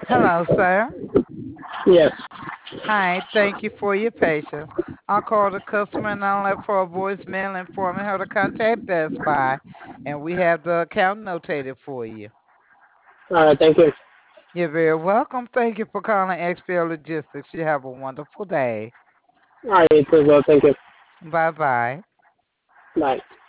Hello, sir. Yes. Hi, thank you for your patience. I called the customer and I left for a voicemail informing her to contact Best Buy, and we have the account notated for you. All right. Thank you. You're very welcome. Thank you for calling XPL Logistics. You have a wonderful day. All right. You too as well. Thank you. Bye bye. Bye.